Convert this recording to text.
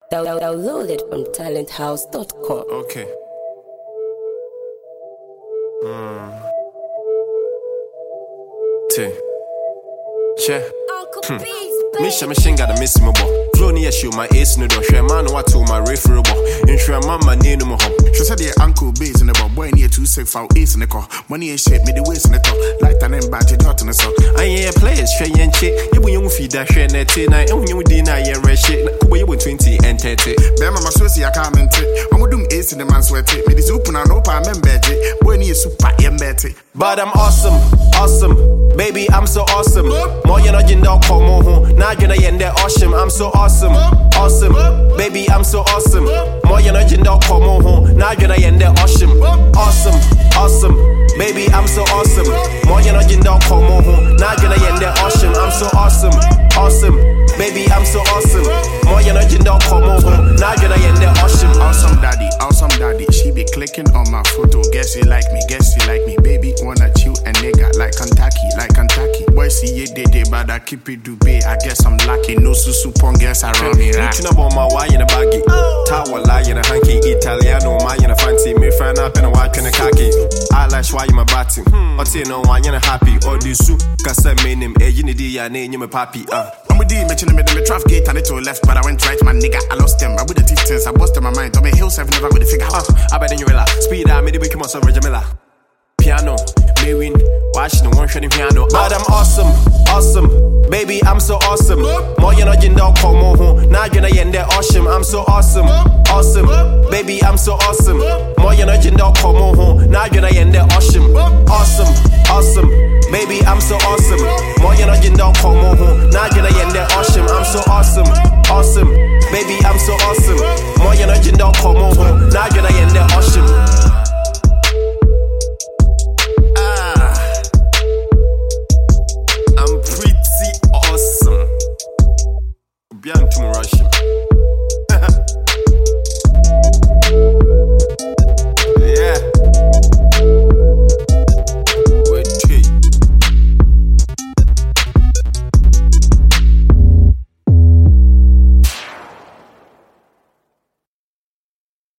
Download it from talenthouse.com. Okay. Che. Misha machine got a miss me bo. Flow near show my ace no do. Share man what to my referable. Insure mama near no home. She said the uncle base in the boy near 2 6 for ace in the car. Money and shit, me the waist in the top. Like an badge out in the sun. I ain't players, share and chick. You when you feed that share net night. And you deny your red shit. Kuba you 20 and 30. Bema my source, I can't mint it. I'm doing ace in the man sweat it. Me the soup and I know I remember it. Boy near super embed. But I'm awesome, awesome. Baby, I'm so awesome. More you know, you know, come on. Now you're not in there, awesome. I'm so awesome, awesome. Baby, I'm so awesome. More you know, you know, come on. Now you're not in there, awesome, awesome, awesome. Baby, I'm so awesome. More you know, you know, come on. Now you're not in there, awesome. I'm so awesome, awesome. Baby, I'm so awesome. More you know, you know, come on. Now you're not in there, awesome. Awesome daddy. She be clicking on my photo. Guess you like me, baby. Wanna chew a nigga like Kentucky. Boy, see you did, but I keep it Dubai. I guess I'm lucky. No susu pongers around me. Reaching up on my wire in a baggy. Tower lie in a hanky. Italiano, my in a fancy. Me friend up in a white in a khaki. Eyelash why you my batting. Or say no one in a happy. Or do soup. Cause I made him a unity. I name you my papi. I'm with D, mentioning me the traffic gate and it to left, but I went right, my nigga. I lost them. I with the teeth tense. I busted my mind. I'm a hill 7 never with the figure. I bet you relax. Speed out, me the week, so Jamila. Piano, may win, watching the one shredding piano. But I'm awesome, awesome. Baby, I'm so awesome. More you know, you know, come on. Now you're not in there, awesome. I'm so awesome, awesome. Baby, I'm so awesome. More you know, you know, come on. Now you're not in there, awesome, awesome, awesome. Baby, I'm so awesome. More you know, you know, come on. Now you're not in there, awesome. I'm so awesome, awesome. Baby, I'm so awesome. More you know, you know, come on. Now you're